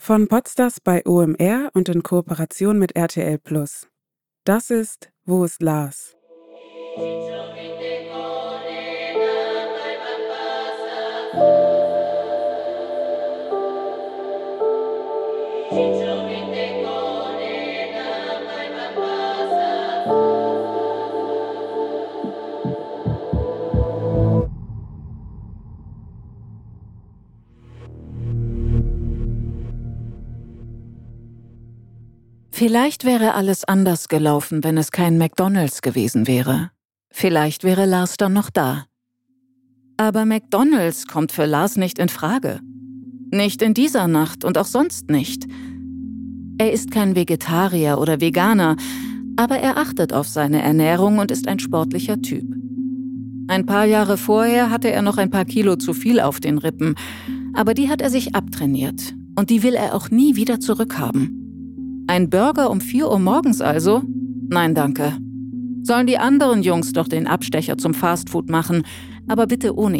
Von Podstars bei OMR und in Kooperation mit RTL+. Das ist Wo ist Lars? Vielleicht wäre alles anders gelaufen, wenn es kein McDonald's gewesen wäre. Vielleicht wäre Lars dann noch da. Aber McDonald's kommt für Lars nicht in Frage. Nicht in dieser Nacht und auch sonst nicht. Er ist kein Vegetarier oder Veganer, aber er achtet auf seine Ernährung und ist ein sportlicher Typ. Ein paar Jahre vorher hatte er noch ein paar Kilo zu viel auf den Rippen, aber die hat er sich abtrainiert und die will er auch nie wieder zurückhaben. Ein Burger um 4 Uhr morgens also? Nein, danke. Sollen die anderen Jungs doch den Abstecher zum Fastfood machen, aber bitte ohne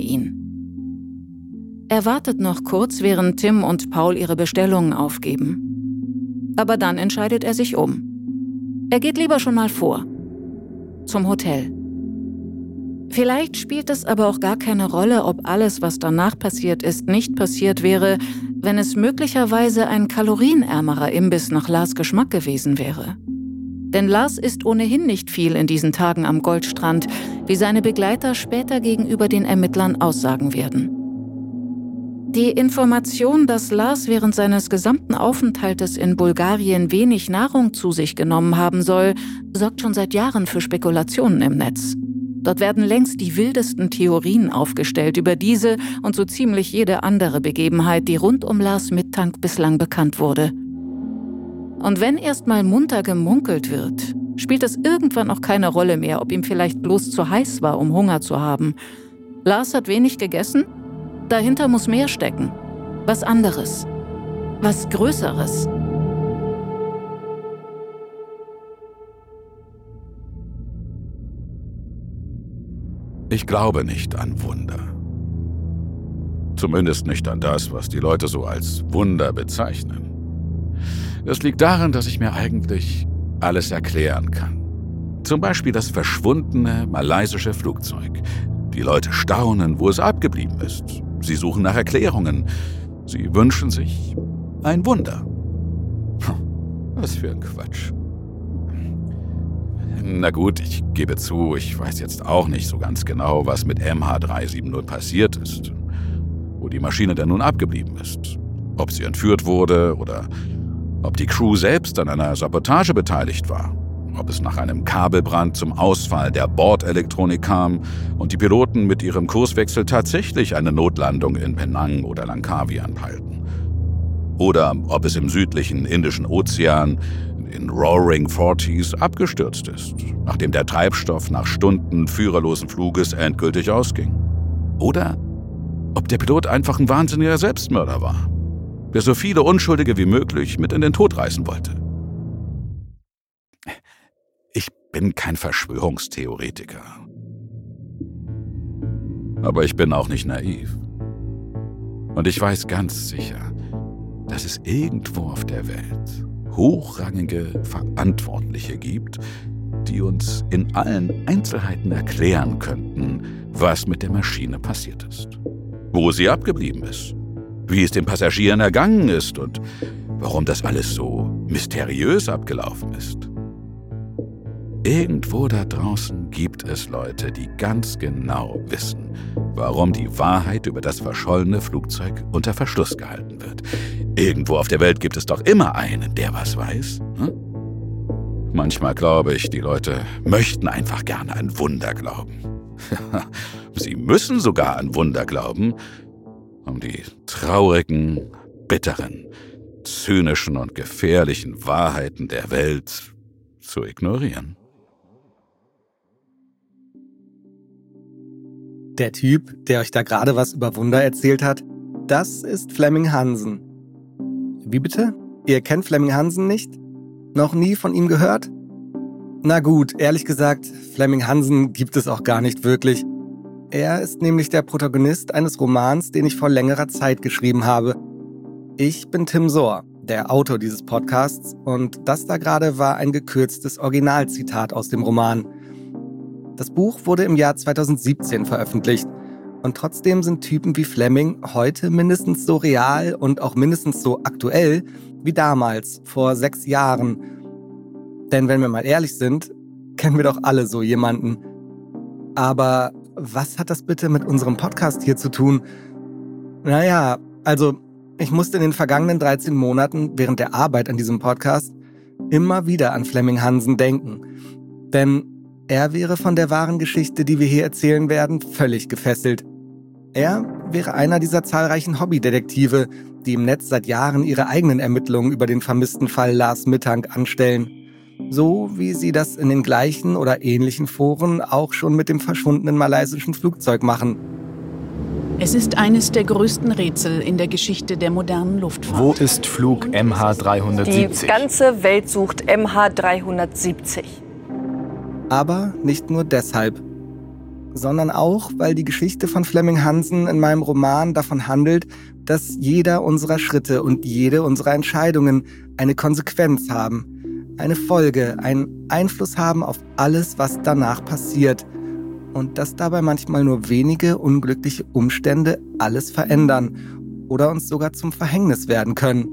ihn. Er wartet noch kurz, während Tim und Paul ihre Bestellungen aufgeben. Aber dann entscheidet er sich um. Er geht lieber schon mal vor. Zum Hotel. Vielleicht spielt es aber auch gar keine Rolle, ob alles, was danach passiert ist, nicht passiert wäre, wenn es möglicherweise ein kalorienärmerer Imbiss nach Lars Geschmack gewesen wäre. Denn Lars isst ohnehin nicht viel in diesen Tagen am Goldstrand, wie seine Begleiter später gegenüber den Ermittlern aussagen werden. Die Information, dass Lars während seines gesamten Aufenthaltes in Bulgarien wenig Nahrung zu sich genommen haben soll, sorgt schon seit Jahren für Spekulationen im Netz. Dort werden längst die wildesten Theorien aufgestellt über diese und so ziemlich jede andere Begebenheit, die rund um Lars Mittank bislang bekannt wurde. Und wenn erst mal munter gemunkelt wird, spielt es irgendwann auch keine Rolle mehr, ob ihm vielleicht bloß zu heiß war, um Hunger zu haben. Lars hat wenig gegessen, dahinter muss mehr stecken. Was anderes. Was Größeres. Ich glaube nicht an Wunder. Zumindest nicht an das, was die Leute so als Wunder bezeichnen. Das liegt daran, dass ich mir eigentlich alles erklären kann. Zum Beispiel das verschwundene malaysische Flugzeug. Die Leute staunen, wo es abgeblieben ist. Sie suchen nach Erklärungen. Sie wünschen sich ein Wunder. Was für ein Quatsch. Na gut, ich gebe zu, ich weiß jetzt auch nicht so ganz genau, was mit MH370 passiert ist. Wo die Maschine denn nun abgeblieben ist. Ob sie entführt wurde oder ob die Crew selbst an einer Sabotage beteiligt war. Ob es nach einem Kabelbrand zum Ausfall der Bordelektronik kam und die Piloten mit ihrem Kurswechsel tatsächlich eine Notlandung in Penang oder Langkawi anpeilten. Oder ob es im südlichen Indischen Ozean in Roaring Forties abgestürzt ist, nachdem der Treibstoff nach Stunden führerlosen Fluges endgültig ausging. Oder ob der Pilot einfach ein wahnsinniger Selbstmörder war, der so viele Unschuldige wie möglich mit in den Tod reißen wollte. Ich bin kein Verschwörungstheoretiker. Aber ich bin auch nicht naiv. Und ich weiß ganz sicher, dass es irgendwo auf der Welt hochrangige Verantwortliche gibt, die uns in allen Einzelheiten erklären könnten, was mit der Maschine passiert ist, wo sie abgeblieben ist, wie es den Passagieren ergangen ist und warum das alles so mysteriös abgelaufen ist. Irgendwo da draußen gibt es Leute, die ganz genau wissen, warum die Wahrheit über das verschollene Flugzeug unter Verschluss gehalten wird. Irgendwo auf der Welt gibt es doch immer einen, der was weiß. Hm? Manchmal glaube ich, die Leute möchten einfach gerne an Wunder glauben. Sie müssen sogar an Wunder glauben, um die traurigen, bitteren, zynischen und gefährlichen Wahrheiten der Welt zu ignorieren. Der Typ, der euch da gerade was über Wunder erzählt hat, das ist Flemming Hansen. Wie bitte? Ihr kennt Flemming Hansen nicht? Noch nie von ihm gehört? Na gut, ehrlich gesagt, Flemming Hansen gibt es auch gar nicht wirklich. Er ist nämlich der Protagonist eines Romans, den ich vor längerer Zeit geschrieben habe. Ich bin Tim Sohr, der Autor dieses Podcasts, und das da gerade war ein gekürztes Originalzitat aus dem Roman. Das Buch wurde im Jahr 2017 veröffentlicht und trotzdem sind Typen wie Fleming heute mindestens so real und auch mindestens so aktuell wie damals, vor 6 Jahren. Denn wenn wir mal ehrlich sind, kennen wir doch alle so jemanden. Aber was hat das bitte mit unserem Podcast hier zu tun? Naja, also ich musste in den vergangenen 13 Monaten während der Arbeit an diesem Podcast immer wieder an Flemming Hansen denken. Denn er wäre von der wahren Geschichte, die wir hier erzählen werden, völlig gefesselt. Er wäre einer dieser zahlreichen Hobbydetektive, die im Netz seit Jahren ihre eigenen Ermittlungen über den vermissten Fall Lars Mittank anstellen. So wie sie das in den gleichen oder ähnlichen Foren auch schon mit dem verschwundenen malaysischen Flugzeug machen. Es ist eines der größten Rätsel in der Geschichte der modernen Luftfahrt. Wo ist Flug MH370? Die ganze Welt sucht MH370. Aber nicht nur deshalb, sondern auch, weil die Geschichte von Flemming Hansen in meinem Roman davon handelt, dass jeder unserer Schritte und jede unserer Entscheidungen eine Konsequenz haben, eine Folge, einen Einfluss haben auf alles, was danach passiert. Und dass dabei manchmal nur wenige unglückliche Umstände alles verändern oder uns sogar zum Verhängnis werden können.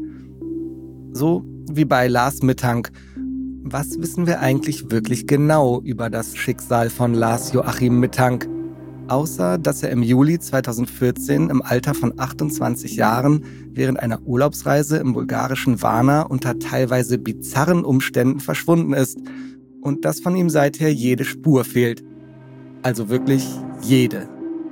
So wie bei Lars Mittank. Was wissen wir eigentlich wirklich genau über das Schicksal von Lars Joachim Mittank? Außer, dass er im Juli 2014 im Alter von 28 Jahren während einer Urlaubsreise im bulgarischen Varna unter teilweise bizarren Umständen verschwunden ist und dass von ihm seither jede Spur fehlt. Also wirklich jede.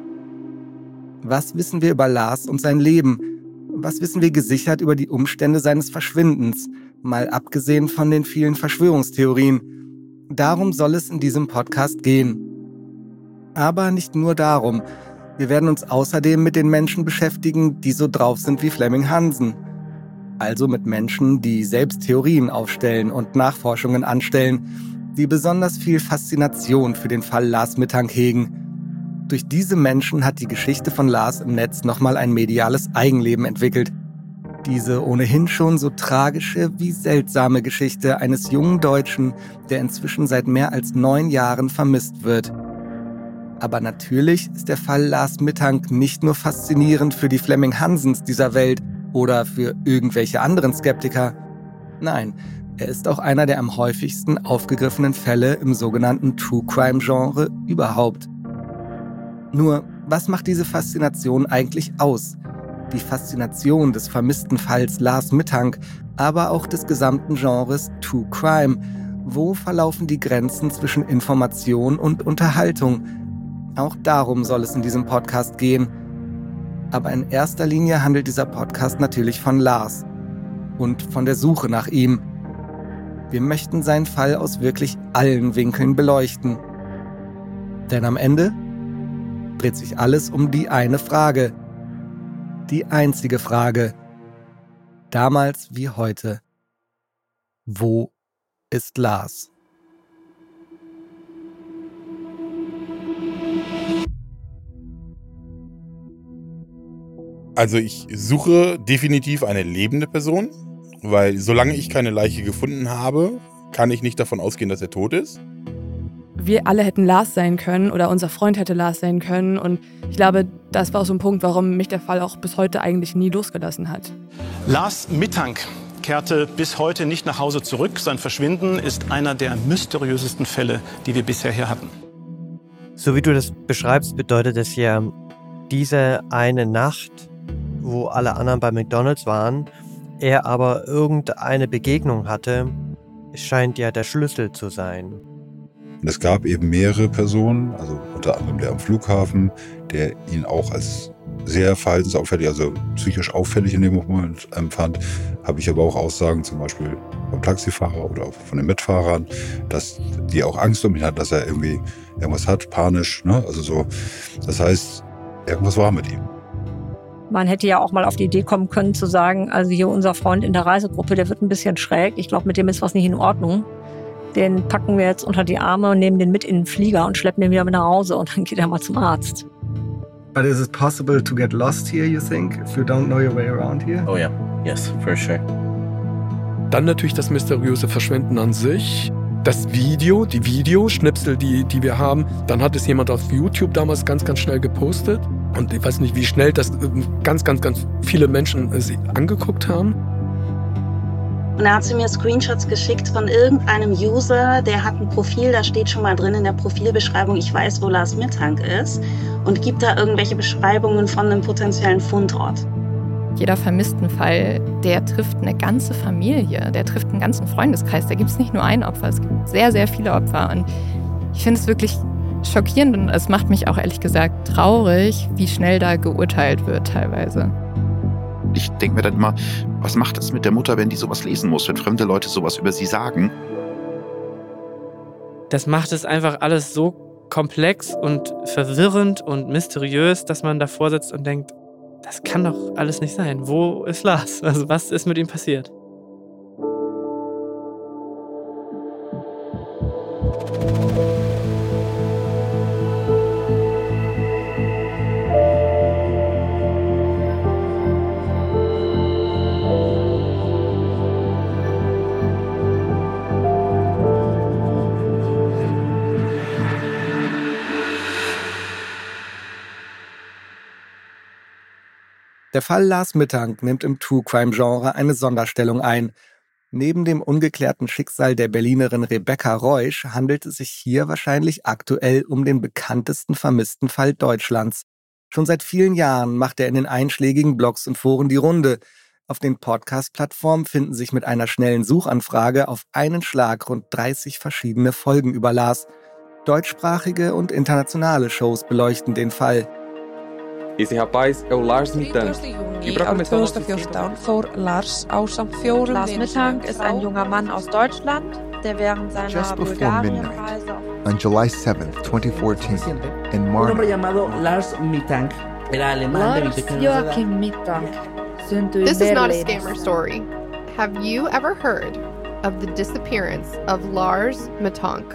Was wissen wir über Lars und sein Leben? Was wissen wir gesichert über die Umstände seines Verschwindens? Mal abgesehen von den vielen Verschwörungstheorien. Darum soll es in diesem Podcast gehen. Aber nicht nur darum. Wir werden uns außerdem mit den Menschen beschäftigen, die so drauf sind wie Flemming Hansen. Also mit Menschen, die selbst Theorien aufstellen und Nachforschungen anstellen, die besonders viel Faszination für den Fall Lars Mittank hegen. Durch diese Menschen hat die Geschichte von Lars im Netz nochmal ein mediales Eigenleben entwickelt. Diese ohnehin schon so tragische wie seltsame Geschichte eines jungen Deutschen, der inzwischen seit mehr als 9 Jahren vermisst wird. Aber natürlich ist der Fall Lars Mittank nicht nur faszinierend für die Flemming Hansens dieser Welt oder für irgendwelche anderen Skeptiker. Nein, er ist auch einer der am häufigsten aufgegriffenen Fälle im sogenannten True-Crime-Genre überhaupt. Nur, was macht diese Faszination eigentlich aus? Die Faszination des vermissten Falls Lars Mittank, aber auch des gesamten Genres True Crime. Wo verlaufen die Grenzen zwischen Information und Unterhaltung? Auch darum soll es in diesem Podcast gehen. Aber in erster Linie handelt dieser Podcast natürlich von Lars und von der Suche nach ihm. Wir möchten seinen Fall aus wirklich allen Winkeln beleuchten. Denn am Ende dreht sich alles um die eine Frage. Die einzige Frage. Damals wie heute. Wo ist Lars? Also ich suche definitiv eine lebende Person, weil solange ich keine Leiche gefunden habe, kann ich nicht davon ausgehen, dass er tot ist. Wir alle hätten Lars sein können oder unser Freund hätte Lars sein können und ich glaube, das war auch so ein Punkt, warum mich der Fall auch bis heute eigentlich nie losgelassen hat. Lars Mittank kehrte bis heute nicht nach Hause zurück. Sein Verschwinden ist einer der mysteriösesten Fälle, die wir bisher hier hatten. So wie du das beschreibst, bedeutet es ja, diese eine Nacht, wo alle anderen bei McDonald's waren, er aber irgendeine Begegnung hatte, scheint ja der Schlüssel zu sein. Und es gab eben mehrere Personen, also unter anderem der am Flughafen, der ihn auch als sehr verhaltensauffällig, also psychisch auffällig in dem Moment empfand. Habe ich aber auch Aussagen zum Beispiel vom Taxifahrer oder auch von den Mitfahrern, dass die auch Angst um ihn hat, dass er irgendwie irgendwas hat, panisch, ne? Also so. Das heißt, irgendwas war mit ihm. Man hätte ja auch mal auf die Idee kommen können zu sagen, also hier unser Freund in der Reisegruppe, der wird ein bisschen schräg. Ich glaube, mit dem ist was nicht in Ordnung. Den packen wir jetzt unter die Arme und nehmen den mit in den Flieger und schleppen den wieder mit nach Hause und dann geht er mal zum Arzt. But is it possible to get lost here, you think, if you don't know your way around here? Oh yeah, yes, for sure. Dann natürlich das mysteriöse Verschwinden an sich. Das Video, die Videoschnipsel, die wir haben. Dann hat es jemand auf YouTube damals ganz, ganz schnell gepostet. Und ich weiß nicht, wie schnell das ganz, ganz, ganz viele Menschen sie angeguckt haben. Und er hat sie mir Screenshots geschickt von irgendeinem User, der hat ein Profil, da steht schon mal drin in der Profilbeschreibung, ich weiß, wo Lars Mittank ist, und gibt da irgendwelche Beschreibungen von einem potenziellen Fundort. Jeder Vermisstenfall, der trifft eine ganze Familie, der trifft einen ganzen Freundeskreis. Da gibt es nicht nur ein Opfer, es gibt sehr, sehr viele Opfer. Und ich finde es wirklich schockierend und es macht mich auch ehrlich gesagt traurig, wie schnell da geurteilt wird teilweise. Ich denke mir dann immer, was macht das mit der Mutter, wenn die sowas lesen muss, wenn fremde Leute sowas über sie sagen? Das macht es einfach alles so komplex und verwirrend und mysteriös, dass man davor sitzt und denkt, das kann doch alles nicht sein. Wo ist Lars? Also was ist mit ihm passiert? Der Fall Lars Mittank nimmt im True-Crime-Genre eine Sonderstellung ein. Neben dem ungeklärten Schicksal der Berlinerin Rebecca Reusch handelt es sich hier wahrscheinlich aktuell um den bekanntesten vermissten Fall Deutschlands. Schon seit vielen Jahren macht er in den einschlägigen Blogs und Foren die Runde. Auf den Podcast-Plattformen finden sich mit einer schnellen Suchanfrage auf einen Schlag rund 30 verschiedene Folgen über Lars. Deutschsprachige und internationale Shows beleuchten den Fall. Esse rapaz é o Lars Mittank. Árið 2014 fór Lars ásamt 4 Lars Mittank ist ein junger Mann aus Deutschland, der während seiner Bulgarien-Reise on July 7th, 2014, in Un hombre llamado Lars Mittank era alemán de 23 años de edad. This is not a scammer story. Have you ever heard of the disappearance of Lars Mittank?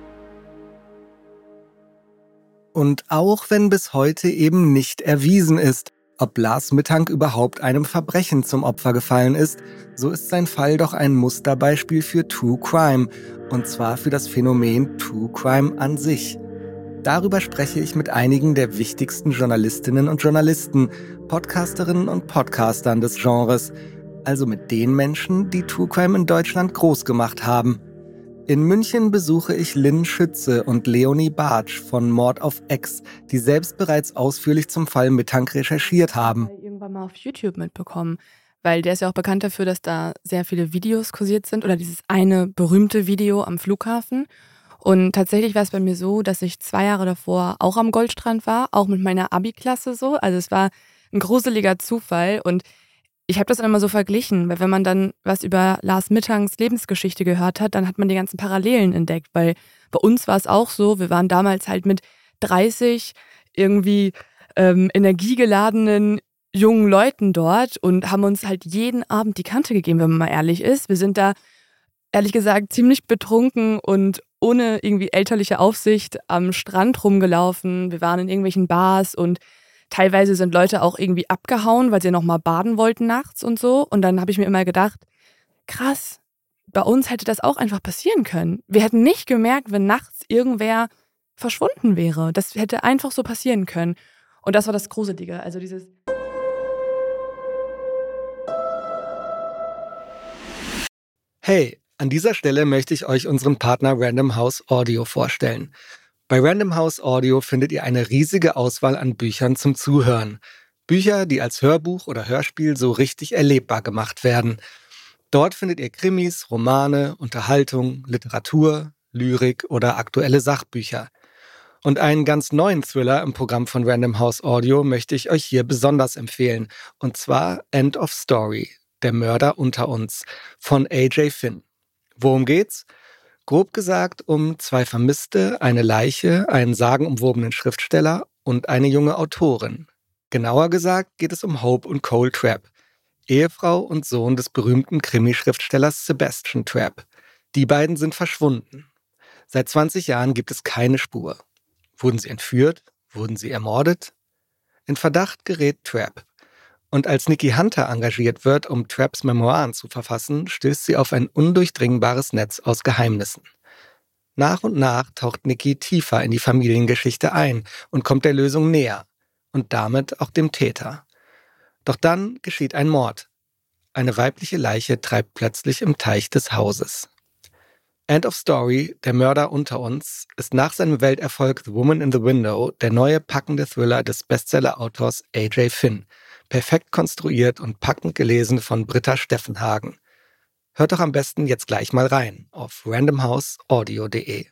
Und auch wenn bis heute eben nicht erwiesen ist, ob Lars Mittank überhaupt einem Verbrechen zum Opfer gefallen ist, so ist sein Fall doch ein Musterbeispiel für True Crime, und zwar für das Phänomen True Crime an sich. Darüber spreche ich mit einigen der wichtigsten Journalistinnen und Journalisten, Podcasterinnen und Podcastern des Genres, also mit den Menschen, die True Crime in Deutschland groß gemacht haben. In München besuche ich Lynn Schütze und Leonie Bartsch von Mord auf Ex, die selbst bereits ausführlich zum Fall Mittank recherchiert haben. Irgendwann mal auf YouTube mitbekommen, weil der ist ja auch bekannt dafür, dass da sehr viele Videos kursiert sind oder dieses eine berühmte Video am Flughafen. Und tatsächlich war es bei mir so, dass ich 2 Jahre davor auch am Goldstrand war, auch mit meiner Abi-Klasse so. Also es war ein gruseliger Zufall und ich habe das dann immer so verglichen, weil wenn man dann was über Lars Mittanks Lebensgeschichte gehört hat, dann hat man die ganzen Parallelen entdeckt, weil bei uns war es auch so, wir waren damals halt mit 30 irgendwie energiegeladenen jungen Leuten dort und haben uns halt jeden Abend die Kante gegeben, wenn man mal ehrlich ist. Wir sind da, ehrlich gesagt, ziemlich betrunken und ohne irgendwie elterliche Aufsicht am Strand rumgelaufen. Wir waren in irgendwelchen Bars und teilweise sind Leute auch irgendwie abgehauen, weil sie nochmal baden wollten nachts und so. Und dann habe ich mir immer gedacht, krass, bei uns hätte das auch einfach passieren können. Wir hätten nicht gemerkt, wenn nachts irgendwer verschwunden wäre. Das hätte einfach so passieren können. Und das war das Gruselige. Also dieses... Hey, an dieser Stelle möchte ich euch unseren Partner Random House Audio vorstellen. Bei Random House Audio findet ihr eine riesige Auswahl an Büchern zum Zuhören. Bücher, die als Hörbuch oder Hörspiel so richtig erlebbar gemacht werden. Dort findet ihr Krimis, Romane, Unterhaltung, Literatur, Lyrik oder aktuelle Sachbücher. Und einen ganz neuen Thriller im Programm von Random House Audio möchte ich euch hier besonders empfehlen. Und zwar End of Story, der Mörder unter uns, von A.J. Finn. Worum geht's? Grob gesagt um 2 Vermisste, eine Leiche, einen sagenumwobenen Schriftsteller und eine junge Autorin. Genauer gesagt geht es um Hope und Cole Trapp, Ehefrau und Sohn des berühmten Krimi-Schriftstellers Sebastian Trapp. Die beiden sind verschwunden. Seit 20 Jahren gibt es keine Spur. Wurden sie entführt? Wurden sie ermordet? In Verdacht gerät Trapp. Und als Nikki Hunter engagiert wird, um Trapps Memoiren zu verfassen, stößt sie auf ein undurchdringbares Netz aus Geheimnissen. Nach und nach taucht Nikki tiefer in die Familiengeschichte ein und kommt der Lösung näher und damit auch dem Täter. Doch dann geschieht ein Mord. Eine weibliche Leiche treibt plötzlich im Teich des Hauses. End of Story, der Mörder unter uns, ist nach seinem Welterfolg The Woman in the Window der neue packende Thriller des Bestseller-Autors A.J. Finn, perfekt konstruiert und packend gelesen von Britta Steffenhagen. Hört doch am besten jetzt gleich mal rein auf randomhouseaudio.de.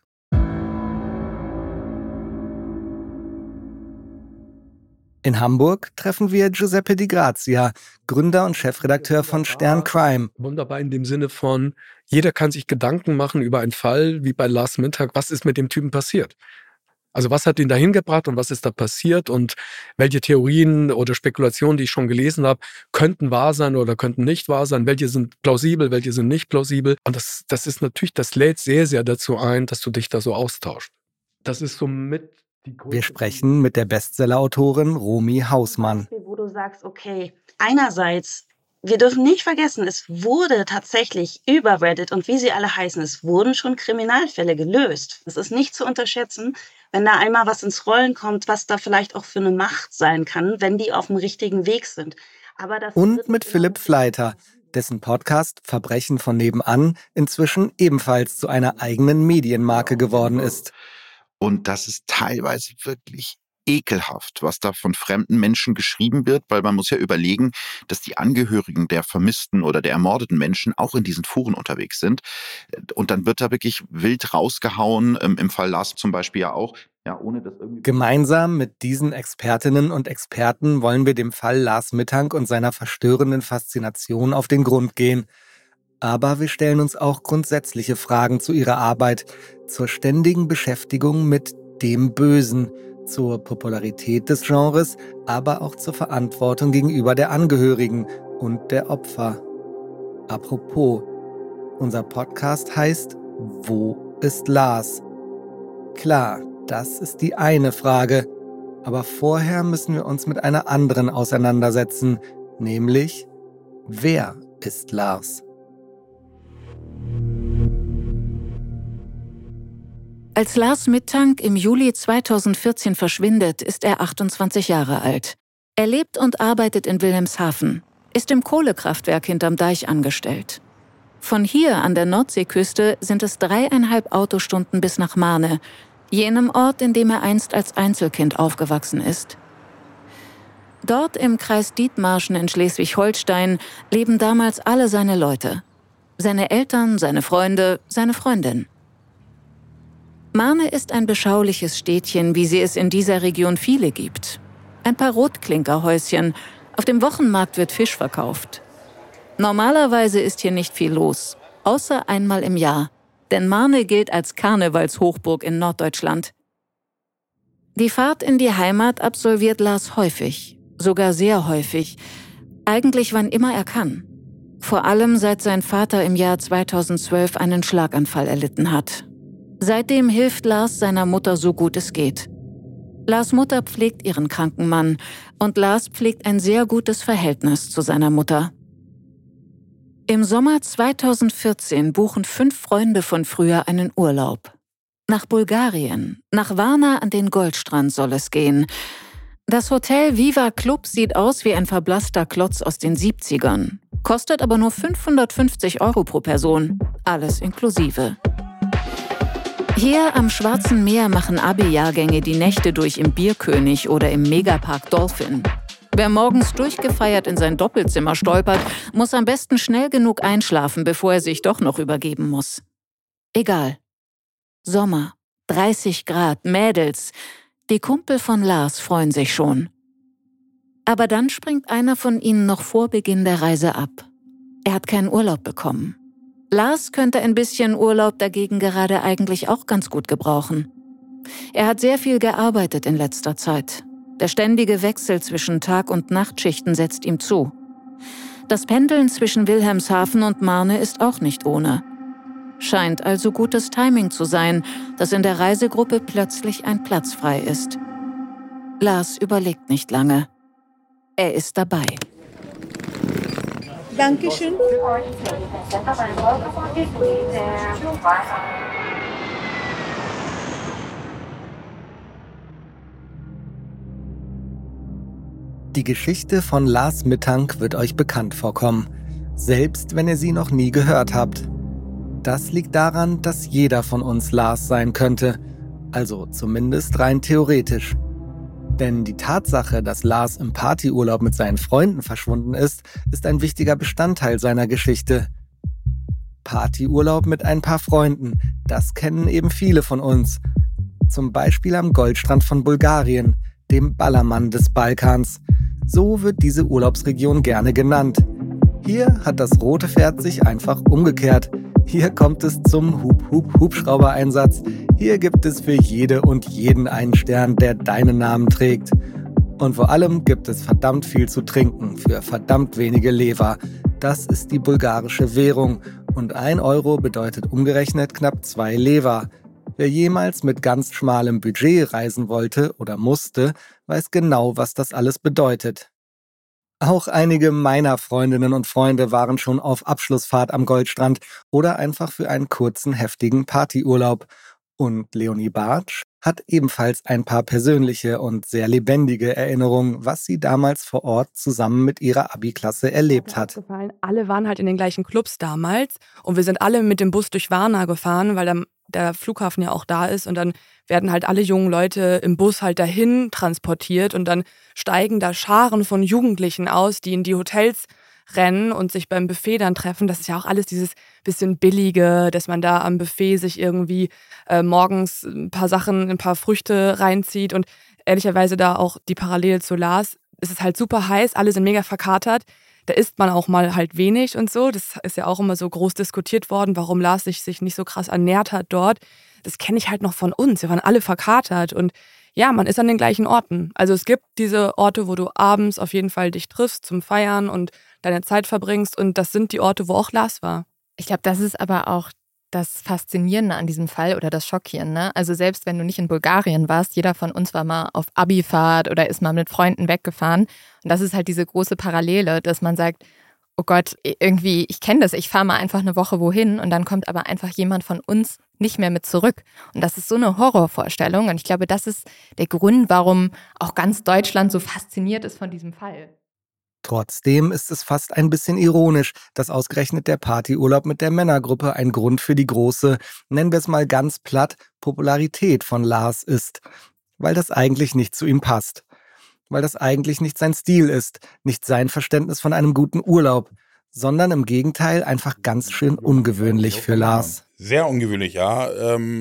In Hamburg treffen wir Giuseppe Di Grazia, Gründer und Chefredakteur von Stern Crime. Wunderbar in dem Sinne von, jeder kann sich Gedanken machen über einen Fall, wie bei Lars Mittag, was ist mit dem Typen passiert? Also was hat ihn dahin gebracht und was ist da passiert und welche Theorien oder Spekulationen, die ich schon gelesen habe, könnten wahr sein oder könnten nicht wahr sein, welche sind plausibel, welche sind nicht plausibel. Und das ist natürlich, das lädt sehr, sehr dazu ein, dass du dich da so austauschst. Das ist somit die Größe. Wir sprechen mit der Bestsellerautorin Romy Hausmann. Wo du sagst, okay, einerseits, wir dürfen nicht vergessen, es wurde tatsächlich über Reddit und wie sie alle heißen, es wurden schon Kriminalfälle gelöst. Es ist nicht zu unterschätzen, wenn da einmal was ins Rollen kommt, was da vielleicht auch für eine Macht sein kann, wenn die auf dem richtigen Weg sind. Aber das und mit Philipp Fleiter, dessen Podcast Verbrechen von nebenan inzwischen ebenfalls zu einer eigenen Medienmarke geworden ist. Und das ist teilweise wirklich ekelhaft, was da von fremden Menschen geschrieben wird, weil man muss ja überlegen, dass die Angehörigen der vermissten oder der ermordeten Menschen auch in diesen Foren unterwegs sind. Und dann wird da wirklich wild rausgehauen, im Fall Lars zum Beispiel ja auch. Ja, ohne das irgendwie. Gemeinsam mit diesen Expertinnen und Experten wollen wir dem Fall Lars Mittank und seiner verstörenden Faszination auf den Grund gehen. Aber wir stellen uns auch grundsätzliche Fragen zu ihrer Arbeit, zur ständigen Beschäftigung mit dem Bösen, zur Popularität des Genres, aber auch zur Verantwortung gegenüber der Angehörigen und der Opfer. Apropos, unser Podcast heißt Wo ist Lars? Klar, das ist die eine Frage, aber vorher müssen wir uns mit einer anderen auseinandersetzen, nämlich wer ist Lars? Als Lars Mittank im Juli 2014 verschwindet, ist er 28 Jahre alt. Er lebt und arbeitet in Wilhelmshaven, ist im Kohlekraftwerk hinterm Deich angestellt. Von hier an der Nordseeküste sind es 3,5 Autostunden bis nach Marne, jenem Ort, in dem er einst als Einzelkind aufgewachsen ist. Dort im Kreis Dithmarschen in Schleswig-Holstein leben damals alle seine Leute. Seine Eltern, seine Freunde, seine Freundin. Marne ist ein beschauliches Städtchen, wie sie es in dieser Region viele gibt. Ein paar Rotklinkerhäuschen, auf dem Wochenmarkt wird Fisch verkauft. Normalerweise ist hier nicht viel los, außer einmal im Jahr, denn Marne gilt als Karnevalshochburg in Norddeutschland. Die Fahrt in die Heimat absolviert Lars häufig, sogar sehr häufig, eigentlich wann immer er kann. Vor allem seit sein Vater im Jahr 2012 einen Schlaganfall erlitten hat. Seitdem hilft Lars seiner Mutter so gut es geht. Lars' Mutter pflegt ihren kranken Mann und Lars pflegt ein sehr gutes Verhältnis zu seiner Mutter. Im Sommer 2014 buchen 5 Freunde von früher einen Urlaub. Nach Bulgarien, nach Varna an den Goldstrand soll es gehen. Das Hotel Viva Club sieht aus wie ein verblasster Klotz aus den 70ern, kostet aber nur 550 € pro Person, alles inklusive. Hier am Schwarzen Meer machen Abi-Jahrgänge die Nächte durch im Bierkönig oder im Megapark Dolphin. Wer morgens durchgefeiert in sein Doppelzimmer stolpert, muss am besten schnell genug einschlafen, bevor er sich doch noch übergeben muss. Egal. Sommer, 30 Grad, Mädels. Die Kumpel von Lars freuen sich schon. Aber dann springt einer von ihnen noch vor Beginn der Reise ab. Er hat keinen Urlaub bekommen. Lars könnte ein bisschen Urlaub dagegen gerade eigentlich auch ganz gut gebrauchen. Er hat sehr viel gearbeitet in letzter Zeit. Der ständige Wechsel zwischen Tag- und Nachtschichten setzt ihm zu. Das Pendeln zwischen Wilhelmshaven und Marne ist auch nicht ohne. Scheint also gutes Timing zu sein, dass in der Reisegruppe plötzlich ein Platz frei ist. Lars überlegt nicht lange. Er ist dabei. Dankeschön. Die Geschichte von Lars Mittank wird euch bekannt vorkommen, selbst wenn ihr sie noch nie gehört habt. Das liegt daran, dass jeder von uns Lars sein könnte, also zumindest rein theoretisch. Denn die Tatsache, dass Lars im Partyurlaub mit seinen Freunden verschwunden ist ein wichtiger Bestandteil seiner Geschichte. Partyurlaub mit ein paar Freunden, das kennen eben viele von uns. Zum Beispiel am Goldstrand von Bulgarien, dem Ballermann des Balkans. So wird diese Urlaubsregion gerne genannt. Hier hat das rote Pferd sich einfach umgekehrt. Hier kommt es zum Hubschrauber-Einsatz. Hier gibt es für jede und jeden einen Stern, der deinen Namen trägt. Und vor allem gibt es verdammt viel zu trinken für verdammt wenige Lever. Das ist die bulgarische Währung und 1 Euro bedeutet umgerechnet knapp 2 Lever. Wer jemals mit ganz schmalem Budget reisen wollte oder musste, weiß genau, was das alles bedeutet. Auch einige meiner Freundinnen und Freunde waren schon auf Abschlussfahrt am Goldstrand oder einfach für einen kurzen, heftigen Partyurlaub. Und Leonie Bartsch hat ebenfalls ein paar persönliche und sehr lebendige Erinnerungen, was sie damals vor Ort zusammen mit ihrer Abi-Klasse erlebt hat. Alle waren halt in den gleichen Clubs damals und wir sind alle mit dem Bus durch Varna gefahren, weil der Flughafen ja auch da ist und dann werden halt alle jungen Leute im Bus halt dahin transportiert und dann steigen da Scharen von Jugendlichen aus, die in die Hotels rennen und sich beim Buffet dann treffen. Das ist ja auch alles dieses bisschen Billige, dass man da am Buffet sich irgendwie morgens ein paar Früchte reinzieht und ehrlicherweise da auch die Parallele zu Lars. Es ist halt super heiß, alle sind mega verkatert. Da isst man auch mal halt wenig und so. Das ist ja auch immer so groß diskutiert worden, warum Lars sich nicht so krass ernährt hat dort. Das kenne ich halt noch von uns. Wir waren alle verkatert und ja, man ist an den gleichen Orten. Also es gibt diese Orte, wo du abends auf jeden Fall dich triffst zum Feiern und deine Zeit verbringst und das sind die Orte, wo auch Lars war. Ich glaube, das ist aber auch das Faszinierende an diesem Fall oder das Schockierende. Also selbst wenn du nicht in Bulgarien warst, jeder von uns war mal auf Abifahrt oder ist mal mit Freunden weggefahren. Und das ist halt diese große Parallele, dass man sagt, oh Gott, irgendwie, ich kenne das, ich fahre mal einfach eine Woche wohin und dann kommt aber einfach jemand von uns nicht mehr mit zurück. Und das ist so eine Horrorvorstellung und ich glaube, das ist der Grund, warum auch ganz Deutschland so fasziniert ist von diesem Fall. Trotzdem ist es fast ein bisschen ironisch, dass ausgerechnet der Partyurlaub mit der Männergruppe ein Grund für die große, nennen wir es mal ganz platt, Popularität von Lars ist. Weil das eigentlich nicht zu ihm passt. Weil das eigentlich nicht sein Stil ist, nicht sein Verständnis von einem guten Urlaub, sondern im Gegenteil einfach ganz schön ungewöhnlich für Lars. Sehr ungewöhnlich, ja.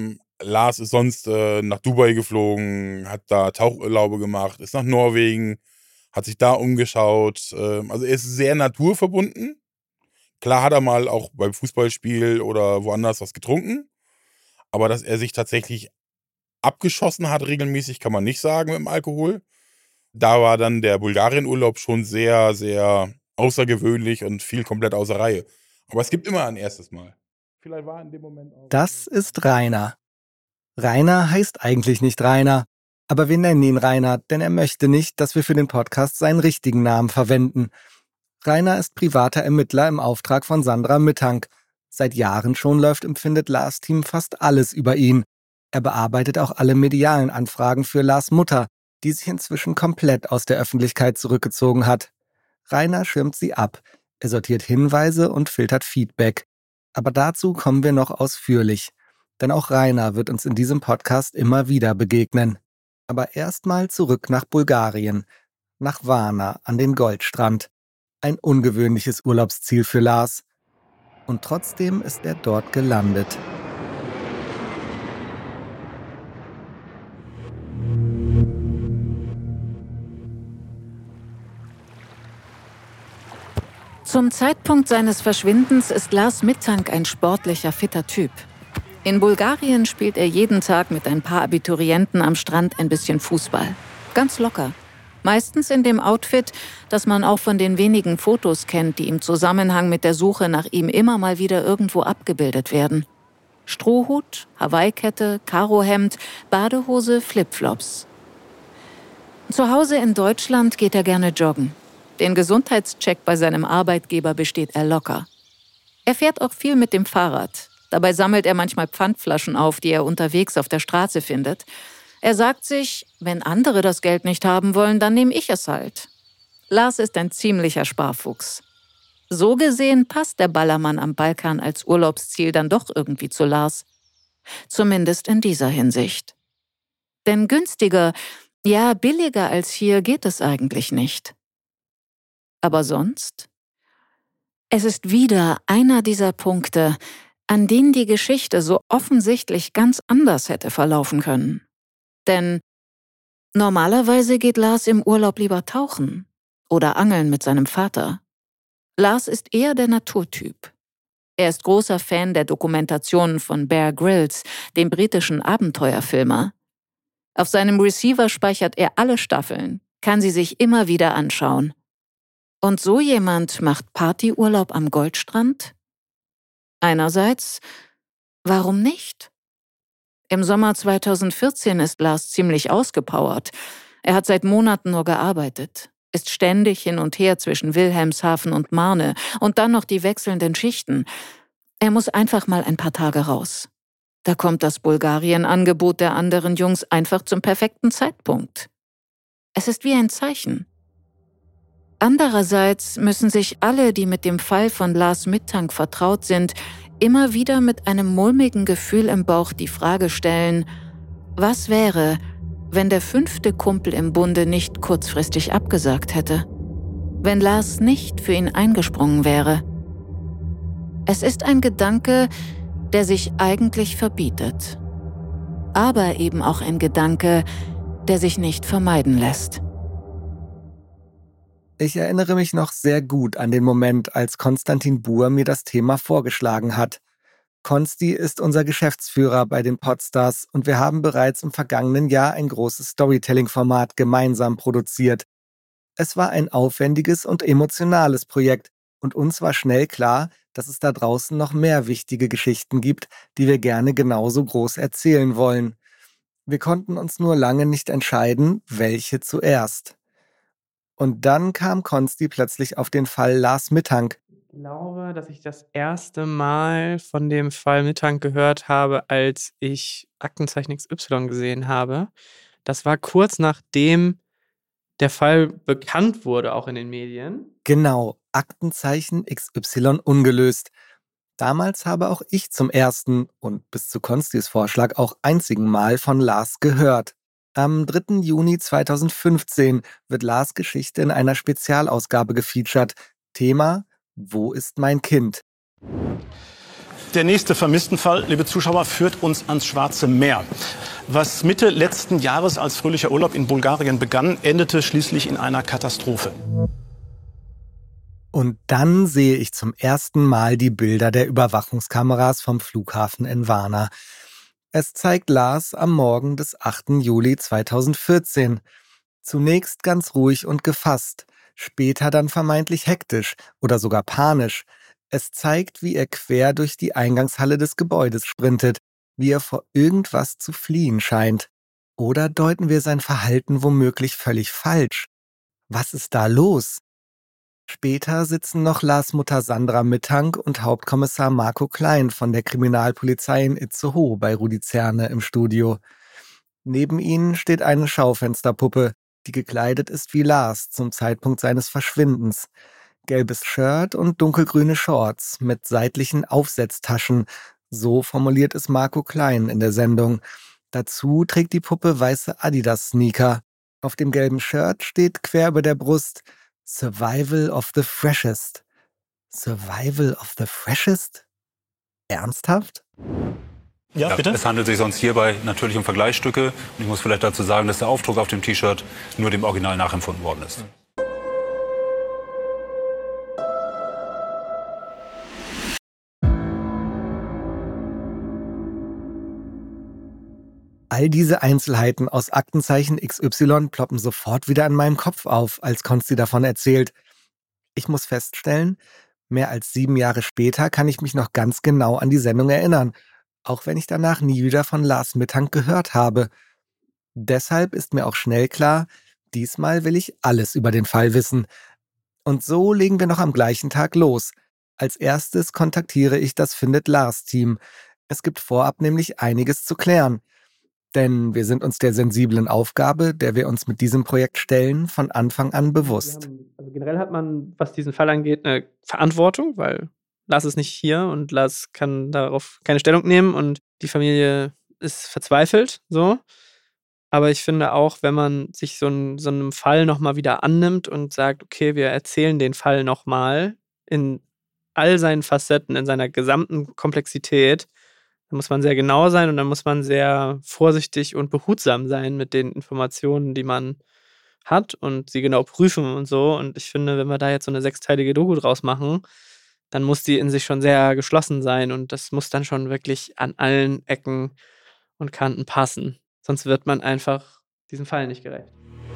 Lars ist sonst nach Dubai geflogen, hat da Tauchurlaube gemacht, ist nach Norwegen, hat sich da umgeschaut. Also er ist sehr naturverbunden. Klar hat er mal auch beim Fußballspiel oder woanders was getrunken. Aber dass er sich tatsächlich abgeschossen hat regelmäßig, kann man nicht sagen mit dem Alkohol. Da war dann der Bulgarien-Urlaub schon sehr, sehr außergewöhnlich und viel komplett außer Reihe. Aber es gibt immer ein erstes Mal. Vielleicht war in dem Moment auch. Das ist Rainer. Rainer heißt eigentlich nicht Rainer. Aber wir nennen ihn Rainer, denn er möchte nicht, dass wir für den Podcast seinen richtigen Namen verwenden. Rainer ist privater Ermittler im Auftrag von Sandra Mittank. Seit Jahren schon läuft im Findet Lars Team fast alles über ihn. Er bearbeitet auch alle medialen Anfragen für Lars Mutter, die sich inzwischen komplett aus der Öffentlichkeit zurückgezogen hat. Rainer schirmt sie ab, er sortiert Hinweise und filtert Feedback. Aber dazu kommen wir noch ausführlich. Denn auch Rainer wird uns in diesem Podcast immer wieder begegnen. Aber erstmal zurück nach Bulgarien, nach Varna an den Goldstrand. Ein ungewöhnliches Urlaubsziel für Lars. Und trotzdem ist er dort gelandet. Zum Zeitpunkt seines Verschwindens ist Lars Mittank ein sportlicher, fitter Typ. In Bulgarien spielt er jeden Tag mit ein paar Abiturienten am Strand ein bisschen Fußball. Ganz locker. Meistens in dem Outfit, das man auch von den wenigen Fotos kennt, die im Zusammenhang mit der Suche nach ihm immer mal wieder irgendwo abgebildet werden. Strohhut, Hawaii-Kette, Karohemd, Badehose, Flipflops. Zu Hause in Deutschland geht er gerne joggen. Den Gesundheitscheck bei seinem Arbeitgeber besteht er locker. Er fährt auch viel mit dem Fahrrad. Dabei sammelt er manchmal Pfandflaschen auf, die er unterwegs auf der Straße findet. Er sagt sich, wenn andere das Geld nicht haben wollen, dann nehme ich es halt. Lars ist ein ziemlicher Sparfuchs. So gesehen passt der Ballermann am Balkan als Urlaubsziel dann doch irgendwie zu Lars. Zumindest in dieser Hinsicht. Denn günstiger, ja billiger als hier geht es eigentlich nicht. Aber sonst? Es ist wieder einer dieser Punkte, an denen die Geschichte so offensichtlich ganz anders hätte verlaufen können. Denn normalerweise geht Lars im Urlaub lieber tauchen oder angeln mit seinem Vater. Lars ist eher der Naturtyp. Er ist großer Fan der Dokumentationen von Bear Grylls, dem britischen Abenteuerfilmer. Auf seinem Receiver speichert er alle Staffeln, kann sie sich immer wieder anschauen. Und so jemand macht Partyurlaub am Goldstrand? Einerseits, warum nicht? Im Sommer 2014 ist Lars ziemlich ausgepowert. Er hat seit Monaten nur gearbeitet, ist ständig hin und her zwischen Wilhelmshaven und Marne und dann noch die wechselnden Schichten. Er muss einfach mal ein paar Tage raus. Da kommt das Bulgarien-Angebot der anderen Jungs einfach zum perfekten Zeitpunkt. Es ist wie ein Zeichen. Andererseits müssen sich alle, die mit dem Fall von Lars Mittank vertraut sind, immer wieder mit einem mulmigen Gefühl im Bauch die Frage stellen, was wäre, wenn der 5. Kumpel im Bunde nicht kurzfristig abgesagt hätte? Wenn Lars nicht für ihn eingesprungen wäre? Es ist ein Gedanke, der sich eigentlich verbietet. Aber eben auch ein Gedanke, der sich nicht vermeiden lässt. Ich erinnere mich noch sehr gut an den Moment, als Konstantin Buhr mir das Thema vorgeschlagen hat. Konsti ist unser Geschäftsführer bei den Podstars und wir haben bereits im vergangenen Jahr ein großes Storytelling-Format gemeinsam produziert. Es war ein aufwendiges und emotionales Projekt und uns war schnell klar, dass es da draußen noch mehr wichtige Geschichten gibt, die wir gerne genauso groß erzählen wollen. Wir konnten uns nur lange nicht entscheiden, welche zuerst. Und dann kam Konsti plötzlich auf den Fall Lars Mittank. Ich glaube, dass ich das erste Mal von dem Fall Mittank gehört habe, als ich Aktenzeichen XY gesehen habe. Das war kurz nachdem der Fall bekannt wurde, auch in den Medien. Genau, Aktenzeichen XY ungelöst. Damals habe auch ich zum ersten und bis zu Konstis Vorschlag auch einzigen Mal von Lars gehört. Am 3. Juni 2015 wird Lars Geschichte in einer Spezialausgabe gefeatured. Thema: Wo ist mein Kind? Der nächste Vermisstenfall, liebe Zuschauer, führt uns ans Schwarze Meer. Was Mitte letzten Jahres als fröhlicher Urlaub in Bulgarien begann, endete schließlich in einer Katastrophe. Und dann sehe ich zum ersten Mal die Bilder der Überwachungskameras vom Flughafen in Varna. Es zeigt Lars am Morgen des 8. Juli 2014. Zunächst ganz ruhig und gefasst, später dann vermeintlich hektisch oder sogar panisch. Es zeigt, wie er quer durch die Eingangshalle des Gebäudes sprintet, wie er vor irgendwas zu fliehen scheint. Oder deuten wir sein Verhalten womöglich völlig falsch? Was ist da los? Später sitzen noch Lars Mutter Sandra Mittank und Hauptkommissar Marco Klein von der Kriminalpolizei in Itzehoe bei Rudi Zerne im Studio. Neben ihnen steht eine Schaufensterpuppe, die gekleidet ist wie Lars zum Zeitpunkt seines Verschwindens. Gelbes Shirt und dunkelgrüne Shorts mit seitlichen Aufsetztaschen, so formuliert es Marco Klein in der Sendung. Dazu trägt die Puppe weiße Adidas-Sneaker. Auf dem gelben Shirt steht quer über der Brust Survival of the Freshest. Survival of the Freshest? Ernsthaft? Ja, bitte? Es handelt sich sonst hierbei natürlich um Vergleichsstücke. Und ich muss vielleicht dazu sagen, dass der Aufdruck auf dem T-Shirt nur dem Original nachempfunden worden ist. All diese Einzelheiten aus Aktenzeichen XY ploppen sofort wieder in meinem Kopf auf, als Konsti davon erzählt. Ich muss feststellen, mehr als 7 Jahre später kann ich mich noch ganz genau an die Sendung erinnern, auch wenn ich danach nie wieder von Lars Mittank gehört habe. Deshalb ist mir auch schnell klar, diesmal will ich alles über den Fall wissen. Und so legen wir noch am gleichen Tag los. Als erstes kontaktiere ich das Findet Lars-Team. Es gibt vorab nämlich einiges zu klären. Denn wir sind uns der sensiblen Aufgabe, der wir uns mit diesem Projekt stellen, von Anfang an bewusst. Also generell hat man, was diesen Fall angeht, eine Verantwortung, weil Lars ist nicht hier und Lars kann darauf keine Stellung nehmen und die Familie ist verzweifelt, so. Aber ich finde auch, wenn man sich so einem Fall nochmal wieder annimmt und sagt, okay, wir erzählen den Fall nochmal in all seinen Facetten, in seiner gesamten Komplexität, dann muss man sehr genau sein und dann muss man sehr vorsichtig und behutsam sein mit den Informationen, die man hat und sie genau prüfen und so. Und ich finde, wenn wir da jetzt so eine 6-teilige Doku draus machen, dann muss die in sich schon sehr geschlossen sein und das muss dann schon wirklich an allen Ecken und Kanten passen. Sonst wird man einfach diesem Fall nicht gerecht.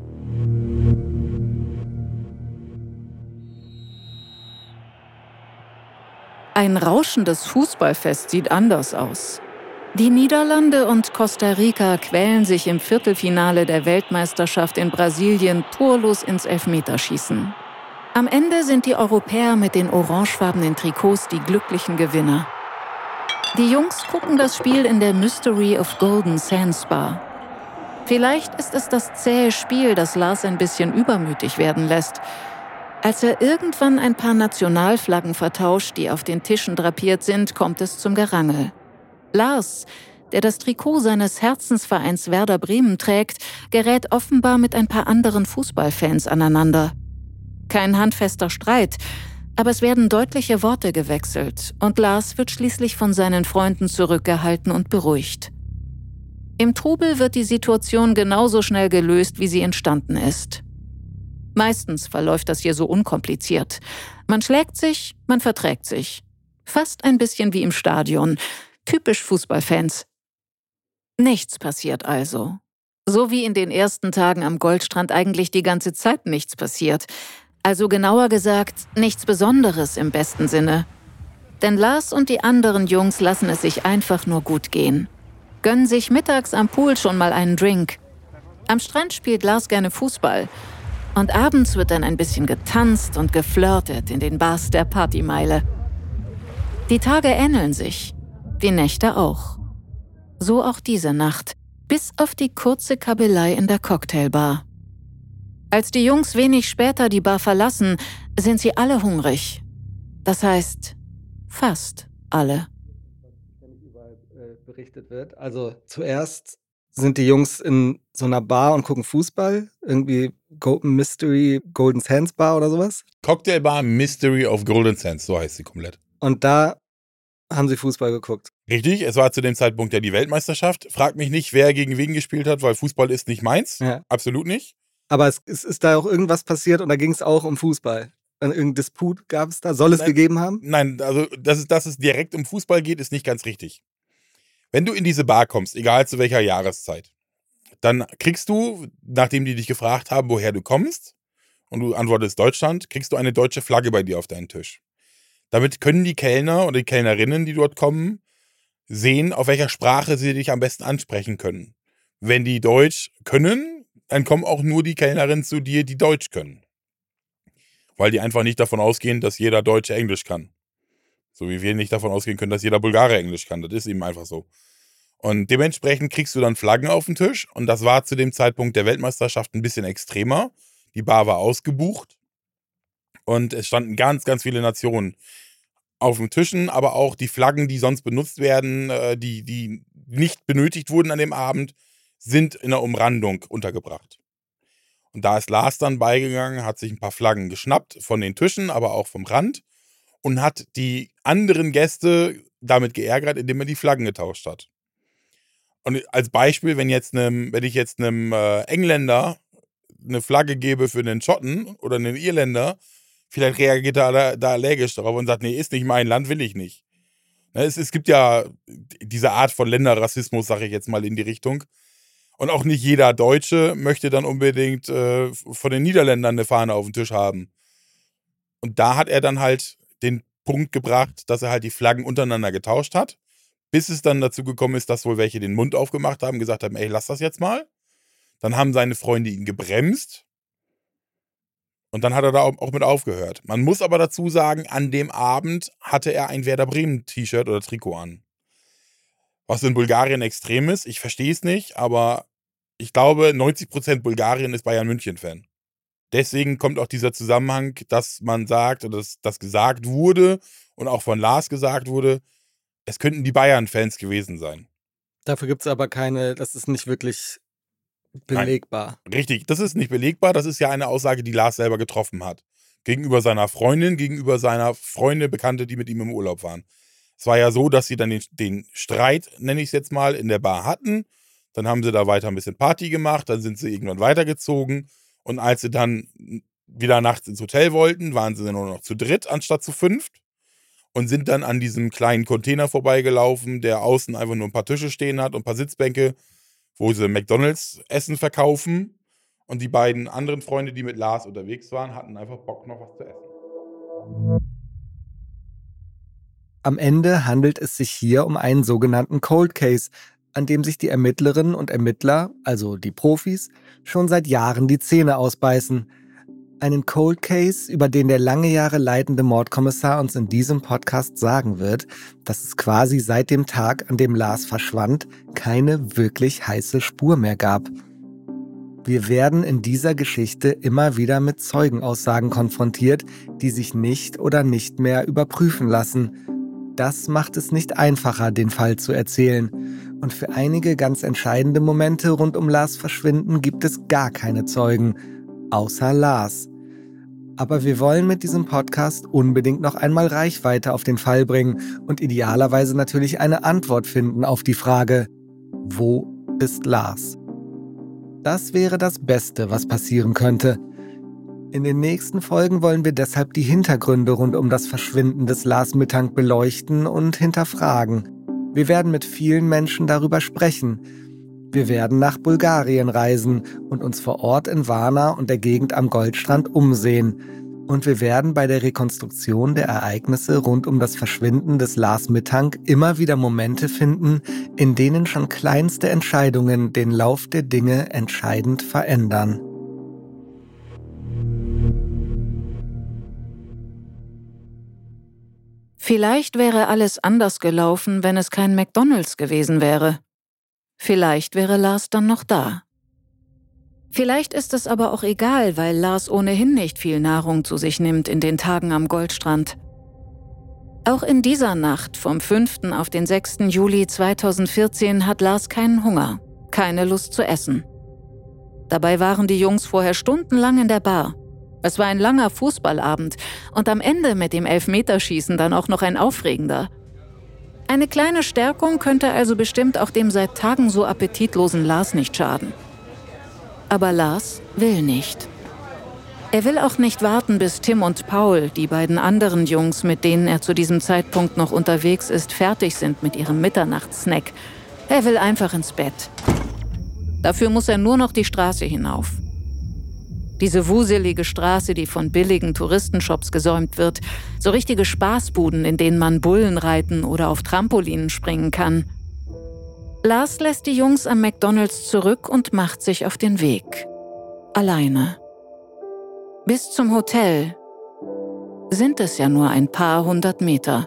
Ein rauschendes Fußballfest sieht anders aus. Die Niederlande und Costa Rica quälen sich im Viertelfinale der Weltmeisterschaft in Brasilien torlos ins Elfmeterschießen. Am Ende sind die Europäer mit den orangefarbenen Trikots die glücklichen Gewinner. Die Jungs gucken das Spiel in der Mystery of Golden Sands Bar. Vielleicht ist es das zähe Spiel, das Lars ein bisschen übermütig werden lässt. Als er irgendwann ein paar Nationalflaggen vertauscht, die auf den Tischen drapiert sind, kommt es zum Gerangel. Lars, der das Trikot seines Herzensvereins Werder Bremen trägt, gerät offenbar mit ein paar anderen Fußballfans aneinander. Kein handfester Streit, aber es werden deutliche Worte gewechselt und Lars wird schließlich von seinen Freunden zurückgehalten und beruhigt. Im Trubel wird die Situation genauso schnell gelöst, wie sie entstanden ist. Meistens verläuft das hier so unkompliziert. Man schlägt sich, man verträgt sich. Fast ein bisschen wie im Stadion. Typisch Fußballfans. Nichts passiert also. So wie in den ersten Tagen am Goldstrand eigentlich die ganze Zeit nichts passiert. Also genauer gesagt, nichts Besonderes im besten Sinne. Denn Lars und die anderen Jungs lassen es sich einfach nur gut gehen. Gönnen sich mittags am Pool schon mal einen Drink. Am Strand spielt Lars gerne Fußball. Und abends wird dann ein bisschen getanzt und geflirtet in den Bars der Partymeile. Die Tage ähneln sich, die Nächte auch. So auch diese Nacht, bis auf die kurze Kabelei in der Cocktailbar. Als die Jungs wenig später die Bar verlassen, sind sie alle hungrig. Das heißt, fast alle. Berichtet wird. Also zuerst sind die Jungs in so einer Bar und gucken Fußball. Irgendwie Mystery Golden Sands Bar oder sowas. Cocktailbar Mystery of Golden Sands, so heißt sie komplett. Und da haben sie Fußball geguckt. Richtig, es war zu dem Zeitpunkt ja die Weltmeisterschaft. Frag mich nicht, wer gegen wen gespielt hat, weil Fußball ist nicht meins. Ja. Absolut nicht. Aber es ist da auch irgendwas passiert und da ging es auch um Fußball. Irgendein Disput gab es da? Soll es gegeben haben? Nein, also dass es direkt um Fußball geht, ist nicht ganz richtig. Wenn du in diese Bar kommst, egal zu welcher Jahreszeit, dann kriegst du, nachdem die dich gefragt haben, woher du kommst, und du antwortest Deutschland, kriegst du eine deutsche Flagge bei dir auf deinen Tisch. Damit können die Kellner oder die Kellnerinnen, die dort kommen, sehen, auf welcher Sprache sie dich am besten ansprechen können. Wenn die Deutsch können, dann kommen auch nur die Kellnerinnen zu dir, die Deutsch können. Weil die einfach nicht davon ausgehen, dass jeder Deutsche Englisch kann. So wie wir nicht davon ausgehen können, dass jeder Bulgare Englisch kann. Das ist eben einfach so. Und dementsprechend kriegst du dann Flaggen auf den Tisch. Und das war zu dem Zeitpunkt der Weltmeisterschaft ein bisschen extremer. Die Bar war ausgebucht. Und es standen ganz, ganz viele Nationen auf den Tischen. Aber auch die Flaggen, die sonst benutzt werden, die nicht benötigt wurden an dem Abend, sind in der Umrandung untergebracht. Und da ist Lars dann beigegangen, hat sich ein paar Flaggen geschnappt von den Tischen, aber auch vom Rand. Und hat die anderen Gäste damit geärgert, indem er die Flaggen getauscht hat. Und als Beispiel, wenn ich jetzt einem Engländer eine Flagge gebe für einen Schotten oder einen Irländer, vielleicht reagiert er da allergisch darauf und sagt, nee, ist nicht mein Land, will ich nicht. Es gibt ja diese Art von Länderrassismus, sage ich jetzt mal in die Richtung. Und auch nicht jeder Deutsche möchte dann unbedingt von den Niederländern eine Fahne auf dem Tisch haben. Und da hat er dann halt den Punkt gebracht, dass er halt die Flaggen untereinander getauscht hat, bis es dann dazu gekommen ist, dass wohl welche den Mund aufgemacht haben, gesagt haben, ey, lass das jetzt mal. Dann haben seine Freunde ihn gebremst Und dann hat er da auch mit aufgehört. Man muss aber dazu sagen, an dem Abend hatte er ein Werder Bremen T-Shirt oder Trikot an. Was in Bulgarien extrem ist, ich verstehe es nicht, aber ich glaube, 90% Bulgarien ist Bayern München-Fan. Deswegen kommt auch dieser Zusammenhang, dass man sagt, oder dass gesagt wurde und auch von Lars gesagt wurde, es könnten die Bayern-Fans gewesen sein. Dafür gibt es aber keine, das ist nicht wirklich belegbar. Nein, richtig, das ist nicht belegbar, das ist ja eine Aussage, die Lars selber getroffen hat. Gegenüber seiner Freundin, gegenüber seiner Freunde, Bekannte, die mit ihm im Urlaub waren. Es war ja so, dass sie dann den Streit, nenne ich es jetzt mal, in der Bar hatten. Dann haben sie da weiter ein bisschen Party gemacht, dann sind sie irgendwann weitergezogen. Und als sie dann wieder nachts ins Hotel wollten, waren sie dann nur noch zu dritt anstatt zu fünft. Und sind dann an diesem kleinen Container vorbeigelaufen, der außen einfach nur ein paar Tische stehen hat und ein paar Sitzbänke, wo sie McDonald's Essen verkaufen. Und die beiden anderen Freunde, die mit Lars unterwegs waren, hatten einfach Bock, noch was zu essen. Am Ende handelt es sich hier um einen sogenannten Cold Case, an dem sich die Ermittlerinnen und Ermittler, also die Profis, schon seit Jahren die Zähne ausbeißen. Einen Cold Case, über den der lange Jahre leitende Mordkommissar uns in diesem Podcast sagen wird, dass es quasi seit dem Tag, an dem Lars verschwand, keine wirklich heiße Spur mehr gab. Wir werden in dieser Geschichte immer wieder mit Zeugenaussagen konfrontiert, die sich nicht oder nicht mehr überprüfen lassen. Das macht es nicht einfacher, den Fall zu erzählen. Und für einige ganz entscheidende Momente rund um Lars Verschwinden gibt es gar keine Zeugen, außer Lars. Aber wir wollen mit diesem Podcast unbedingt noch einmal Reichweite auf den Fall bringen und idealerweise natürlich eine Antwort finden auf die Frage, wo ist Lars? Das wäre das Beste, was passieren könnte. In den nächsten Folgen wollen wir deshalb die Hintergründe rund um das Verschwinden des Lars Mittank beleuchten und hinterfragen. Wir werden mit vielen Menschen darüber sprechen. Wir werden nach Bulgarien reisen und uns vor Ort in Varna und der Gegend am Goldstrand umsehen. Und wir werden bei der Rekonstruktion der Ereignisse rund um das Verschwinden des Lars Mittank immer wieder Momente finden, in denen schon kleinste Entscheidungen den Lauf der Dinge entscheidend verändern. Vielleicht wäre alles anders gelaufen, wenn es kein McDonald's gewesen wäre. Vielleicht wäre Lars dann noch da. Vielleicht ist es aber auch egal, weil Lars ohnehin nicht viel Nahrung zu sich nimmt in den Tagen am Goldstrand. Auch in dieser Nacht vom 5. auf den 6. Juli 2014 hat Lars keinen Hunger, keine Lust zu essen. Dabei waren die Jungs vorher stundenlang in der Bar. Es war ein langer Fußballabend und am Ende mit dem Elfmeterschießen dann auch noch ein aufregender. Eine kleine Stärkung könnte also bestimmt auch dem seit Tagen so appetitlosen Lars nicht schaden. Aber Lars will nicht. Er will auch nicht warten, bis Tim und Paul, die beiden anderen Jungs, mit denen er zu diesem Zeitpunkt noch unterwegs ist, fertig sind mit ihrem Mitternachtssnack. Er will einfach ins Bett. Dafür muss er nur noch die Straße hinauf. Diese wuselige Straße, die von billigen Touristenshops gesäumt wird, so richtige Spaßbuden, in denen man Bullen reiten oder auf Trampolinen springen kann. Lars lässt die Jungs am McDonald's zurück und macht sich auf den Weg. Alleine. Bis zum Hotel sind es ja nur ein paar hundert Meter.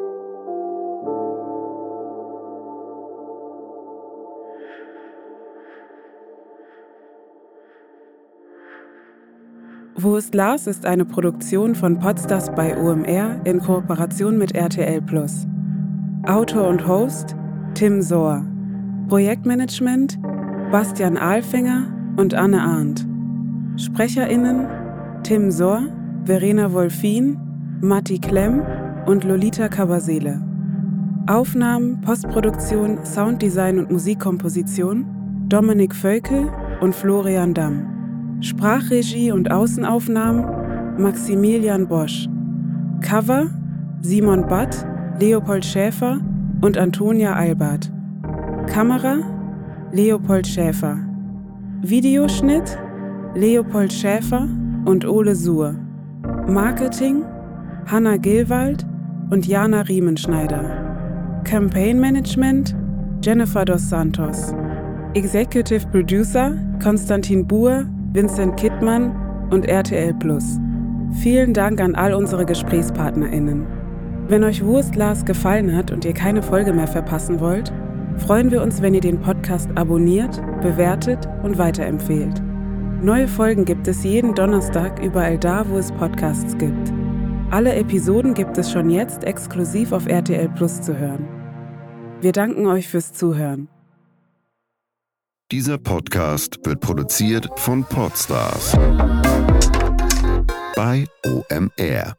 Wo ist Lars ist eine Produktion von Podstars bei OMR in Kooperation mit RTL+. Autor und Host Tim Sohr. Projektmanagement Bastian Ahlfinger und Anne Arndt. SprecherInnen Tim Sohr, Verena Wolfin, Matti Klemm und Lolita Kabasele. Aufnahmen, Postproduktion, Sounddesign und Musikkomposition Dominik Völkel und Florian Damm. Sprachregie und Außenaufnahmen Maximilian Bosch. Cover Simon Batt, Leopold Schäfer und Antonia Albert. Kamera Leopold Schäfer. Videoschnitt Leopold Schäfer und Ole Suhr. Marketing Hanna Gilwald und Jana Riemenschneider. Campaign Management Jennifer dos Santos. Executive Producer Konstantin Buhr, Vincent Kittmann und RTL+. Vielen Dank an all unsere GesprächspartnerInnen. Wenn euch Wurst Lars gefallen hat und ihr keine Folge mehr verpassen wollt, freuen wir uns, wenn ihr den Podcast abonniert, bewertet und weiterempfehlt. Neue Folgen gibt es jeden Donnerstag überall da, wo es Podcasts gibt. Alle Episoden gibt es schon jetzt exklusiv auf RTL+ zu hören. Wir danken euch fürs Zuhören. Dieser Podcast wird produziert von Podstars bei OMR.